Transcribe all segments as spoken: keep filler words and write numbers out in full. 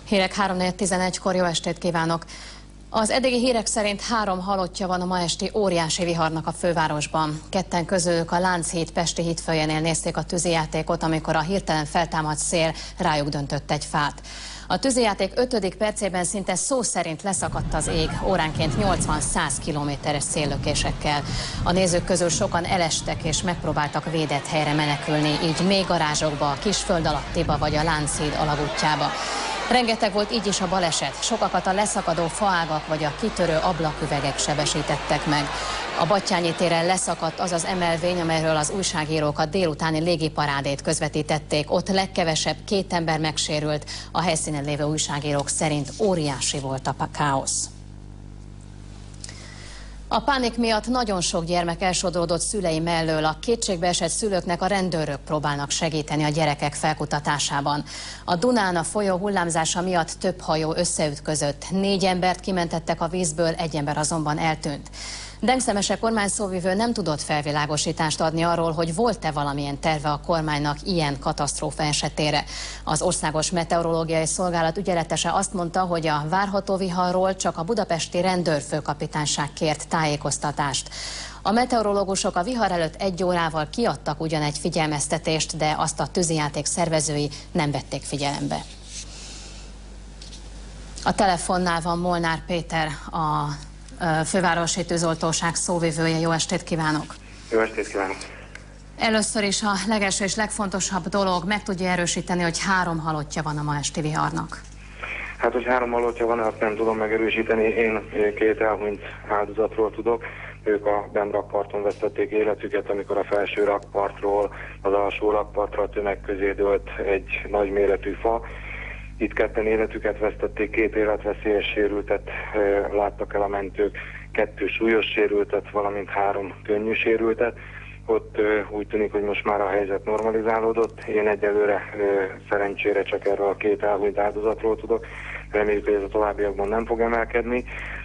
Hírek három negyven tizenegykor, jó estét kívánok! Az eddigi hírek szerint három halottja van a ma esti óriási viharnak a fővárosban. Ketten közülük a Lánchíd Pesti hídfőjénél nézték a tűzijátékot, amikor a hirtelen feltámadt szél rájuk döntött egy fát. A tűzijáték ötödik percében szinte szó szerint leszakadt az ég, óránként nyolcvan-száz kilométeres széllökésekkel. A nézők közül sokan elestek és megpróbáltak védett helyre menekülni, így mély garázsokba, Kisföld alattiba vagy a Lánchíd alagútjába. Rengeteg volt így is a baleset, sokakat a leszakadó faágak vagy a kitörő ablaküvegek sebesítettek meg. A Batthyány téren leszakadt az az emelvény, amelyről az újságírók a délutáni légiparádét közvetítették. Ott legkevesebb két ember megsérült, a helyszínen lévő újságírók szerint óriási volt a káosz. A pánik miatt nagyon sok gyermek elsodródott szülei mellől. A kétségbeesett szülőknek a rendőrök próbálnak segíteni a gyerekek felkutatásában. A Dunán a folyó hullámzása miatt több hajó összeütközött. Négy embert kimentettek a vízből, egy ember azonban eltűnt. Deng Szemese kormányszóvivő nem tudott felvilágosítást adni arról, hogy volt-e valamilyen terve a kormánynak ilyen katasztrófa esetére. Az Országos Meteorológiai Szolgálat ügyeletese azt mondta, hogy a várható viharról csak a budapesti rendőrfőkapitányság kért tájékoztatást. A meteorológusok a vihar előtt egy órával kiadtak ugyan egy figyelmeztetést, de azt a tűzijáték szervezői nem vették figyelembe. A telefonnál van Molnár Péter, a fővárosi tűzoltóság szóvivője. Jó estét kívánok! Jó estét kívánok! Először is a legelső és legfontosabb dolog, meg tudja erősíteni, hogy három halottja van a ma esti viharnak? Hát, hogy három halottja van, azt nem tudom megerősíteni. Én két elhunyt áldozatról tudok. Ők a Bemrakparton vesztették életüket, amikor a felső rakpartról az alsó rakpartra a tömeg közé dőlt egy nagyméretű fa. Itt ketten életüket vesztették, két életveszélyes sérültet e, láttak el a mentők, kettő súlyos sérültet, valamint három könnyű sérültet. Ott e, úgy tűnik, hogy most már a helyzet normalizálódott. Én egyelőre e, szerencsére csak erről a két elhunyt áldozatról tudok. Reméljük, hogy ez a továbbiakban nem fog emelkedni.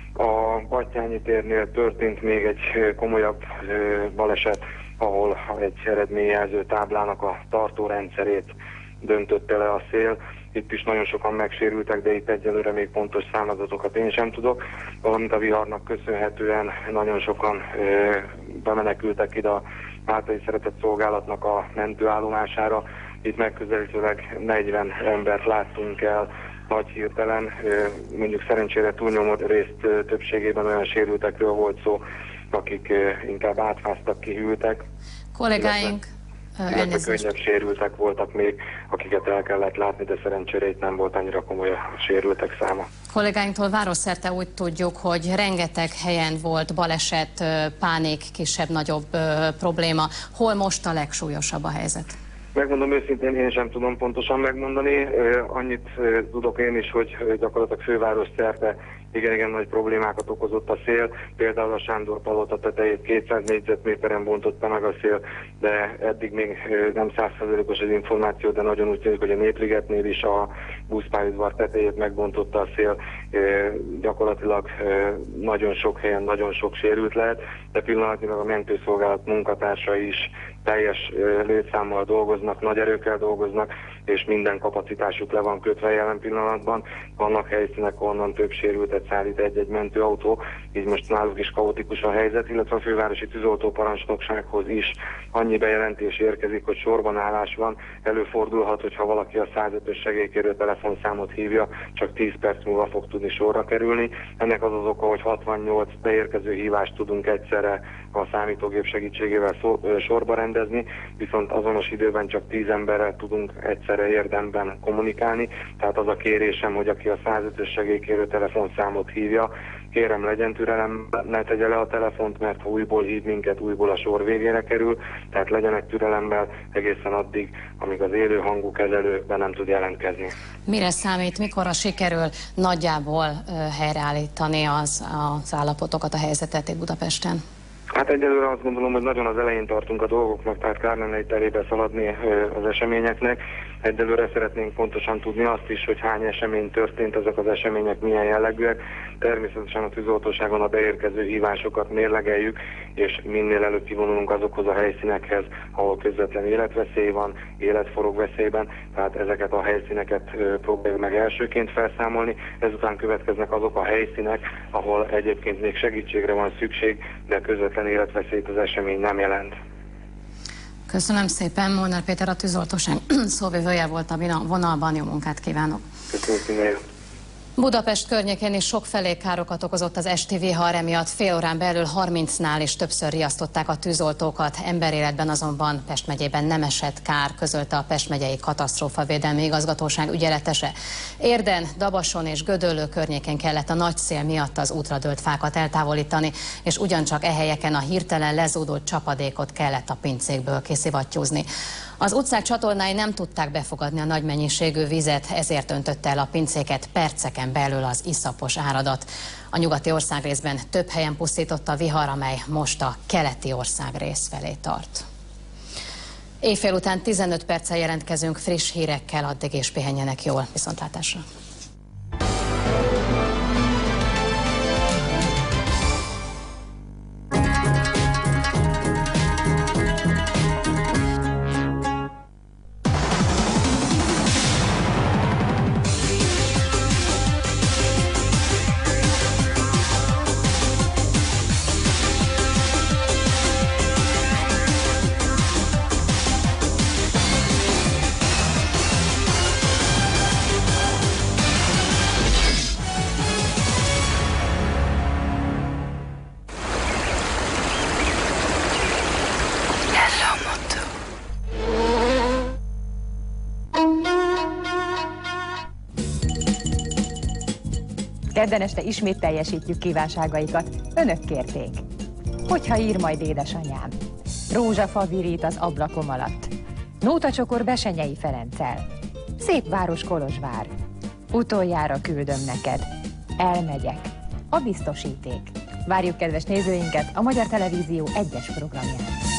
A Batthyány térnél történt még egy komolyabb e, baleset, ahol egy eredményjelző táblának a tartórendszerét döntötte le a szél. Itt is nagyon sokan megsérültek, de itt egyelőre még pontos számadatokat én sem tudok. Valamint a viharnak köszönhetően nagyon sokan ö, bemenekültek ide a Máltai Szeretett Szolgálatnak a mentőállomására. Itt megközelítőleg negyven embert láttunk el nagy hirtelen. Ö, mondjuk szerencsére túlnyomó részt ö, többségében olyan sérültekről volt szó, akik ö, inkább átfáztak, kihűltek. Kollégáink... Illetve könnyebb sérültek voltak még, akiket el kellett látni, de szerencsére itt nem volt annyira komoly a sérültek száma. Kollégáinktól városszerte úgy tudjuk, hogy rengeteg helyen volt baleset, pánik, kisebb-nagyobb probléma. Hol most a legsúlyosabb a helyzet? Megmondom őszintén, én sem tudom pontosan megmondani. Annyit tudok én is, hogy gyakorlatilag főváros szerte igen-igen nagy problémákat okozott a szél. Például a Sándor Palota tetejét kétszáz négyzetméteren bontotta meg a szél, de eddig még nem száz százalékos az információ, de nagyon úgy tűnik, hogy a Népligetnél is a buszpályaudvar tetejét megbontotta a szél. Gyakorlatilag nagyon sok helyen nagyon sok sérült lehet, de pillanatnyilag a mentőszolgálat munkatársai is teljes létszámmal dolgoznak, nagy erőkkel dolgoznak, és minden kapacitásuk le van kötve jelen pillanatban. Vannak helyszínek, onnan több sérültet szállít egy-egy mentőautó, így most náluk is kaotikus a helyzet, illetve a fővárosi tűzoltóparancsnoksághoz is annyi bejelentés érkezik, hogy sorbanállás van. Előfordulhat, hogyha valaki a százötös segélykérő telefonszámot hívja, csak tíz perc múlva fog tudni sorra kerülni. Ennek az az oka, hogy hatvannyolc beérkező hívást tudunk egyszerre a számítógép segítségével szó, sorba rendezni, viszont azonos időben csak tíz emberrel tudunk egyszerre érdemben kommunikálni. Tehát az a kérésem, hogy aki a százötös segélykérő telefonszámot hívja, kérem legyen türelem, ne tegye le a telefont, mert ha újból hív minket, újból a sor végére kerül, tehát legyenek türelemmel egészen addig, amíg az élő hangú kezelő be nem tud jelentkezni. Mire számít, mikorra sikerül nagyjából helyreállítani az, az állapotokat, a helyzetet itt Budapesten? Hát egyelőre azt gondolom, hogy nagyon az elején tartunk a dolgoknak, tehát kár lenne itt elébe szaladni az eseményeknek. Egyelőre szeretnénk pontosan tudni azt is, hogy hány esemény történt, ezek az események milyen jellegűek. Természetesen a tűzoltóságon a beérkező hívásokat mérlegeljük, és minél előbb kivonulunk azokhoz a helyszínekhez, ahol közvetlen életveszély van, élet forog veszélyben, tehát ezeket a helyszíneket próbáljuk meg elsőként felszámolni, ezután következnek azok a helyszínek, ahol egyébként még segítségre van szükség, de közvetlen életveszélyt az esemény nem jelent. Köszönöm szépen, Molnár Péter, a tűzoltóság szóvivője volt a vonalban, jó munkát kívánok! Köszönöm szépen! Budapest környékén is sokfelé károkat okozott az esti vihar, emiatt fél órán belül harmincnál is többször riasztották a tűzoltókat. Emberéletben azonban Pest megyében nem esett kár, közölte a Pest megyei katasztrófavédelmi igazgatóság ügyeletese. Érden, Dabason és Gödöllő környékén kellett a nagy szél miatt az útra dőlt fákat eltávolítani, és ugyancsak e helyeken a hirtelen lezúdult csapadékot kellett a pincékből kiszivattyúzni. Az utcák csatornái nem tudták befogadni a nagy mennyiségű vizet, ezért öntötte el a pincéket perceken belül az iszapos áradat. A nyugati országrészben több helyen pusztított a vihar, amely most a keleti országrész felé tart. Éjfél után tizenöt perccel jelentkezünk friss hírekkel, addig és pihenjenek jól. Viszontlátásra! Kedden este ismét teljesítjük kívánságaikat, önök kérték. Hogyha ír majd édesanyám, rózsafa virít az ablakom alatt, nótacsokor Besenyei Ferenccel, szép város Kolozsvár, utoljára küldöm neked, elmegyek, a biztosíték. Várjuk kedves nézőinket a Magyar Televízió egyes programján.